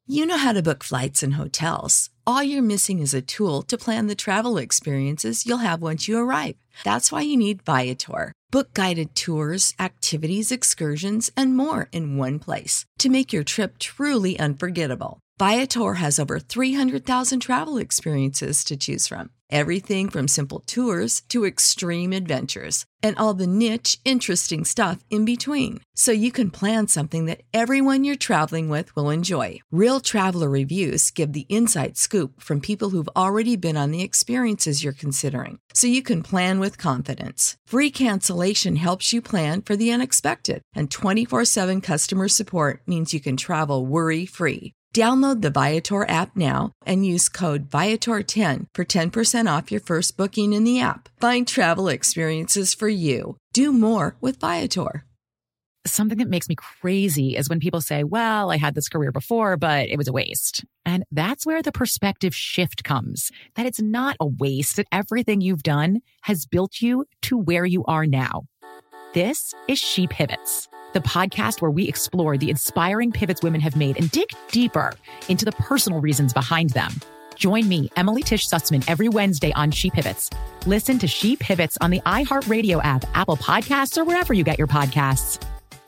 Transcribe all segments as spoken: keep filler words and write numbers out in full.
You know how to book flights and hotels. All you're missing is a tool to plan the travel experiences you'll have once you arrive. That's why you need Viator. Book guided tours, activities, excursions, and more in one place to make your trip truly unforgettable. Viator has over three hundred thousand travel experiences to choose from. Everything from simple tours to extreme adventures and all the niche, interesting stuff in between. So you can plan something that everyone you're traveling with will enjoy. Real traveler reviews give the inside scoop from people who've already been on the experiences you're considering. So you can plan with confidence. Free cancellation helps you plan for the unexpected. And twenty-four seven customer support means you can travel worry-free. Download the Viator app now and use code Viator ten for ten percent off your first booking in the app. Find travel experiences for you. Do more with Viator. Something that makes me crazy is when people say, well, I had this career before, but it was a waste. And that's where the perspective shift comes, that it's not a waste, that everything you've done has built you to where you are now. This is She Pivots, the podcast where we explore the inspiring pivots women have made and dig deeper into the personal reasons behind them. Join me, Emily Tish Sussman, every Wednesday on She Pivots. Listen to She Pivots on the iHeartRadio app, Apple Podcasts, or wherever you get your podcasts.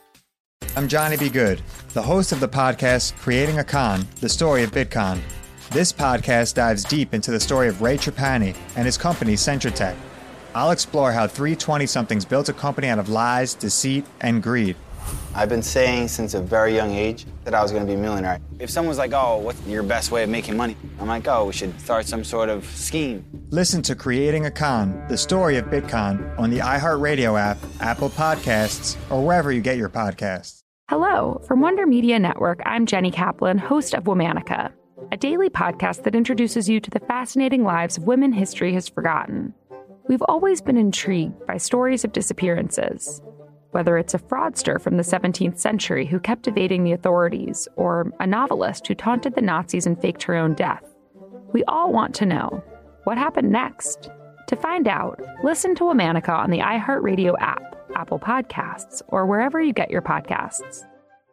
I'm Johnny B. Good, the host of the podcast Creating a Con, the story of Bitcoin. This podcast dives deep into the story of Ray Trapani and his company, Centratech. I'll explore how three twenty-somethings built a company out of lies, deceit, and greed. I've been saying since a very young age that I was going to be a millionaire. If someone's like, oh, what's your best way of making money? I'm like, oh, we should start some sort of scheme. Listen to Creating a Con, the story of Bitcoin on the iHeartRadio app, Apple Podcasts, or wherever you get your podcasts. Hello, from Wonder Media Network, I'm Jenny Kaplan, host of Womanica, a daily podcast that introduces you to the fascinating lives of women history has forgotten. We've always been intrigued by stories of disappearances, whether it's a fraudster from the seventeenth century who kept evading the authorities, or a novelist who taunted the Nazis and faked her own death. We all want to know, what happened next? To find out, listen to Womanica on the iHeartRadio app, Apple Podcasts, or wherever you get your podcasts.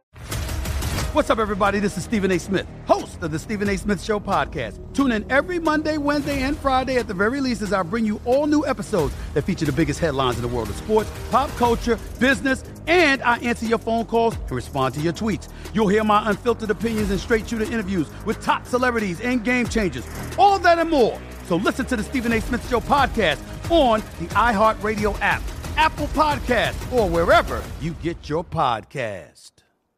What's up, everybody? This is Stephen A. Smith, host of the Stephen A. Smith Show podcast. Tune in every Monday, Wednesday, and Friday at the very least as I bring you all new episodes that feature the biggest headlines in the world of sports, pop culture, business, and I answer your phone calls and respond to your tweets. You'll hear my unfiltered opinions and straight-shooter interviews with top celebrities and game changers. All that and more. So listen to the Stephen A. Smith Show podcast on the iHeartRadio app, Apple Podcasts, or wherever you get your podcast.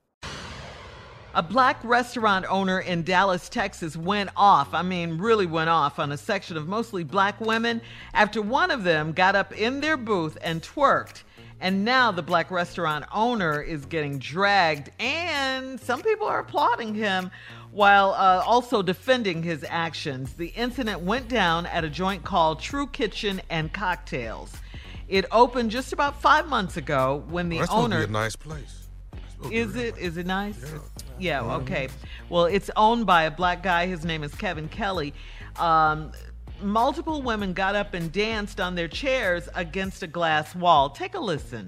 A black restaurant owner in Dallas, Texas went off, I mean really went off, on a section of mostly black women after one of them got up in their booth and twerked. And now the black restaurant owner is getting dragged, and some people are applauding him while uh, also defending his actions. The incident went down at a joint called True Kitchen and Cocktails. It opened just about five months ago when the well, that's owner... That's be a nice place. Is it? Is it nice? Yeah. Yeah, Mm-hmm. okay. Well, it's owned by a black guy. His name is Kevin Kelly. Um, multiple women got up and danced on their chairs against a glass wall. Take a listen.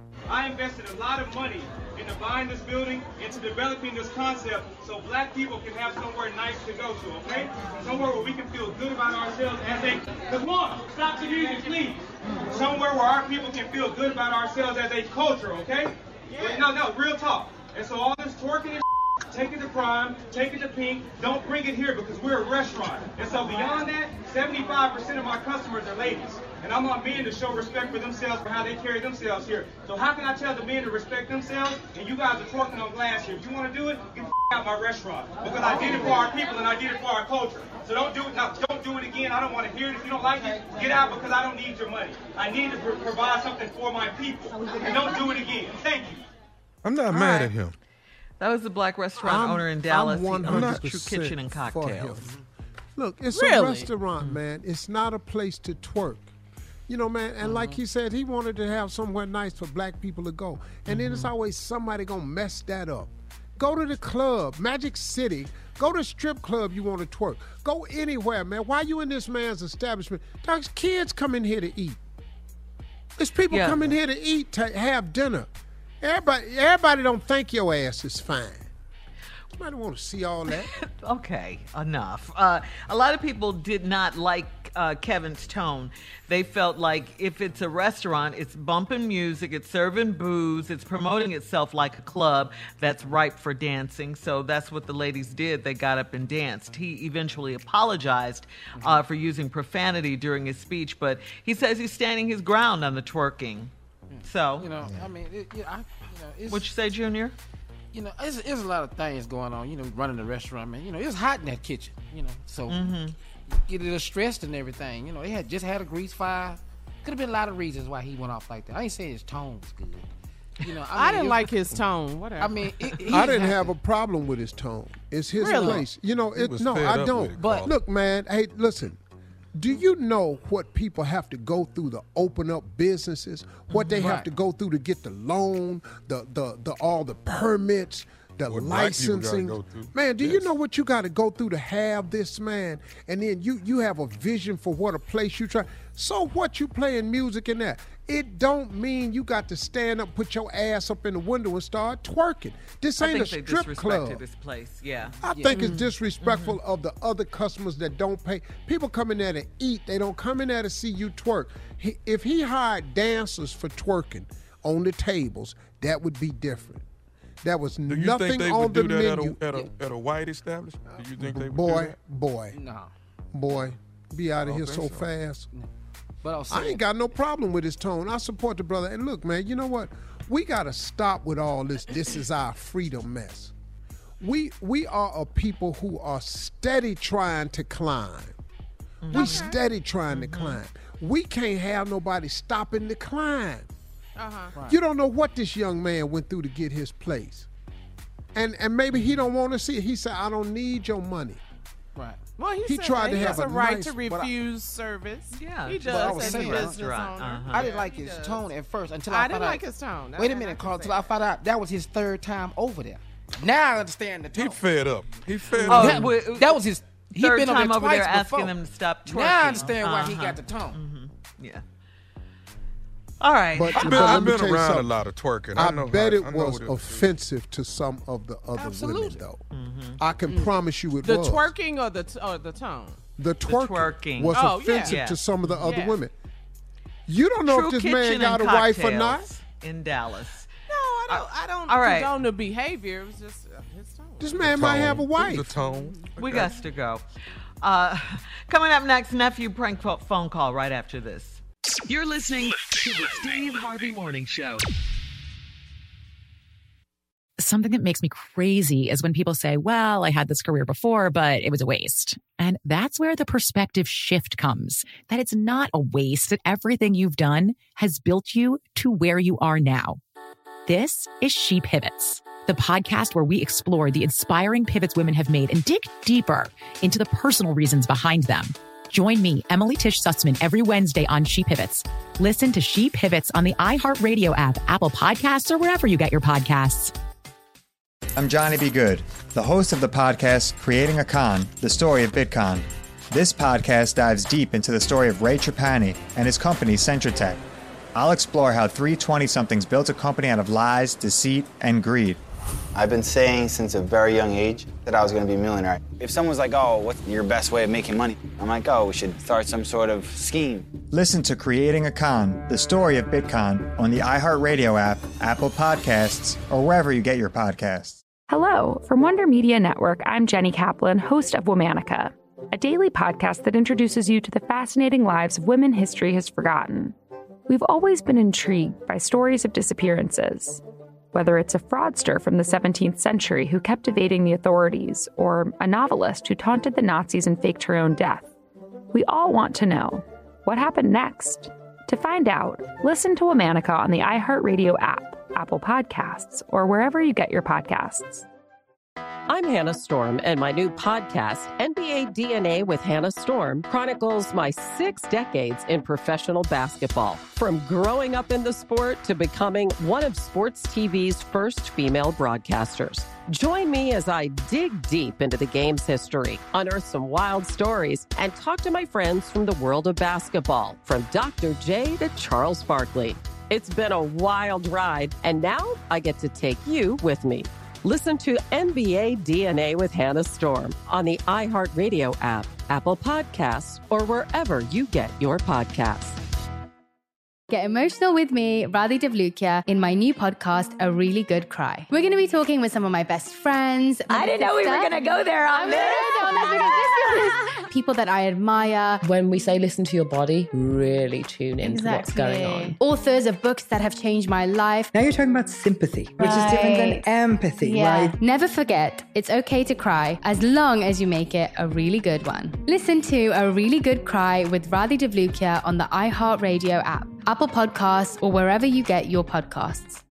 I invested a lot of money into buying this building, into developing this concept so black people can have somewhere nice to go to, okay? Somewhere where we can feel good about ourselves as a... Because one, stop the music, please. Somewhere where our people can feel good about ourselves as a culture, okay? Yeah. No, no, real talk. And so all this twerking and take it to Prime, take it to Pink, don't bring it here because we're a restaurant. And so beyond that, seventy-five percent of my customers are ladies. And I want men to show respect for themselves for how they carry themselves here. So how can I tell the men to respect themselves and you guys are twerking on glass here? If you want to do it, get the out my restaurant. Because I did it for our people and I did it for our culture. So don't do it now. Don't do it again. I don't want to hear it. If you don't like it, get out because I don't need your money. I need to pr- provide something for my people. And don't do it again. Thank you. I'm not All mad right. at him. That was the black restaurant I'm, owner in Dallas. I'm He one owns hundred True percent Kitchen and for Cocktails. him. Look, it's Really? a restaurant, man. It's not a place to twerk. You know, man, and Mm-hmm. like he said, he wanted to have somewhere nice for black people to go. And Mm-hmm. then it's always somebody gonna mess that up. Go to the club, Magic City. Go to strip club you want to twerk. Go anywhere, man. Why you in this man's establishment? There's kids come in here to eat. There's people Yeah. coming here to eat, to have dinner. Everybody, everybody don't think your ass is fine. Somebody want to see all that. Okay, enough. Uh, a lot of people did not like uh, Kevin's tone. They felt like if it's a restaurant, it's bumping music, it's serving booze, it's promoting itself like a club that's ripe for dancing. So that's what the ladies did. They got up and danced. He eventually apologized uh, for using profanity during his speech, but he says he's standing his ground on the twerking. So, you know, I mean, it, I, you know, it's, what'd you say, Junior? You know, there's, there's a lot of things going on. You know, running the restaurant, man. You know, it's hot in that kitchen. You know, so mm-hmm. get it stressed and everything. You know, they had just had a grease fire. Could have been a lot of reasons why he went off like that. I ain't saying his tone was good. You know, I, mean, I didn't it, like his tone. Whatever. I mean, it, I didn't have a problem with his tone. It's his Really? place. You know, it, was no, fed I up don't. with it, But Carl. look, man, hey, listen. Do you know what people have to go through to open up businesses? What they have Right. to go through to get the loan, the the, the all the permits, the What black people gotta licensing? go through. Man, do you Yes. know what you got to go through to have this, man? And then you you have a vision for what a place you try. So what, you playing music in there? It don't mean you got to stand up, put your ass up in the window and start twerking. This I ain't a think they strip disrespected club. this place, yeah. I think it's disrespectful of the other customers that don't pay. People come in there to eat. They don't come in there to see you twerk. He, if he hired dancers for twerking on the tables, that would be different. That was Do you nothing think they on would the do that menu. at a, at, a, at a white establishment? Do you think they would do boy, that? boy, No. boy, be out of I here don't so think so. fast. But I was I saying, ain't got no problem with his tone. I support the brother. And look, man, you know what? We got to stop with all this. This is our freedom mess. We we are a people who are steady trying to climb. We steady trying to climb. We can't have nobody stopping the climb. Uh-huh. You don't know what this young man went through to get his place. And and maybe he don't want to see it. He said, I don't need your money. right. Well, he, He said tried that. to he have has a a right nice- to but I- refuse service. Yeah, he but I does was as a saying, business restaurant, owner. uh-huh. I didn't like He his does. tone at first until I, I found didn't out. like his tone. That- Wait a I minute, can Carl. say Until I that. found out that was his third time over there. Now I understand the He tone. fed up. He fed Oh, up. that, well, that was his. He Third been time over, over there there twice asking before. them to stop twerking. Now I understand why he Uh-huh. got the tone. Yeah. All right. But, I've but been, let I've me been tell you around a something. lot of twerking. I, I, know bet how, it I know was what it offensive to some of the other Absolutely. women, though. I can promise you it The was. twerking or the t- or the tone? The twerking, twerking. was Oh, yeah. offensive Yeah. to some of the other Yeah. women. You don't know True if this Kitchen man got a and wife or Cocktails not. in Dallas. No, I don't. I don't all right. condone the behavior. It was just uh, his tone. This man might have a The wife. tone. We got to go. Uh, coming up next, nephew prank pho- phone call right after this. You're listening to the Steve Harvey Morning Show. Something that makes me crazy is when people say, well, I had this career before, but it was a waste. And that's where the perspective shift comes, that it's not a waste, that everything you've done has built you to where you are now. This is She Pivots, the podcast where we explore the inspiring pivots women have made and dig deeper into the personal reasons behind them. Join me, Emily Tish Sussman, every Wednesday on She Pivots. Listen to She Pivots on the iHeartRadio app, Apple Podcasts, or wherever you get your podcasts. I'm Johnny B. Good, the host of the podcast Creating a Con, the story of Bitcoin. This podcast dives deep into the story of Ray Trapani and his company Centratech. I'll explore how three twenty-somethings built a company out of lies, deceit, and greed. I've been saying since a very young age that I was going to be a millionaire. If someone's like, oh, what's your best way of making money? I'm like, oh, we should start some sort of scheme. Listen to Creating a Con, the story of Bitcoin on the iHeartRadio app, Apple Podcasts, or wherever you get your podcasts. Hello, from Wonder Media Network, I'm Jenny Kaplan, host of Womanica, a daily podcast that introduces you to the fascinating lives of women history has forgotten. We've always been intrigued by stories of disappearances, whether it's a fraudster from the seventeenth century who kept evading the authorities, or a novelist who taunted the Nazis and faked her own death. We all want to know, what happened next? To find out, listen to Womanica on the iHeartRadio app, Apple Podcasts, or wherever you get your podcasts. I'm Hannah Storm, and my new podcast, N B A D N A with Hannah Storm, chronicles my six decades in professional basketball. From growing up in the sport to becoming one of sports T V's first female broadcasters. Join me as I dig deep into the game's history, unearth some wild stories, and talk to my friends from the world of basketball, from Doctor J to Charles Barkley. It's been a wild ride, and now I get to take you with me. Listen to N B A D N A with Hannah Storm on the iHeartRadio app, Apple Podcasts, or wherever you get your podcasts. Get emotional with me, Radhi Devlukia, in my new podcast, A Really Good Cry. We're going to be talking with some of my best friends. I didn't know we were going to go there on this. People that I admire. When we say listen to your body, really tune into Exactly. what's going on. Authors of books that have changed my life. Now you're talking about sympathy, which Right. is different than empathy, Yeah. right? Never forget, it's okay to cry as long as you make it a really good one. Listen to A Really Good Cry with Radhi Devlukia on the iHeartRadio app, Apple Podcasts, or wherever you get your podcasts.